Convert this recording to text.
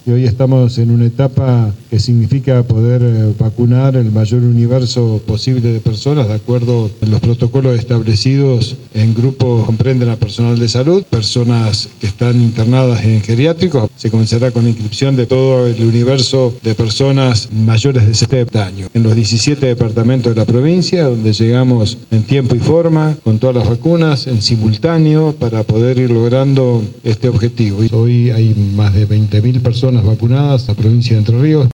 y hoy estamos en una etapa que significa poder vacunar el mayor universo posible de personas de acuerdo a los protocolos establecidos en grupos que comprenden a personal de salud, personas que están internadas en geriátricos. Se comenzará con la inscripción de todo el universo de personas mayores de 70 años en los 17 departamentos de la provincia, donde llegamos en tiempo y forma con todas las vacunas en simultáneo para poder ir logrando este objetivo. Hoy hay más de 20.000 personas vacunadas en la provincia de Entre Ríos.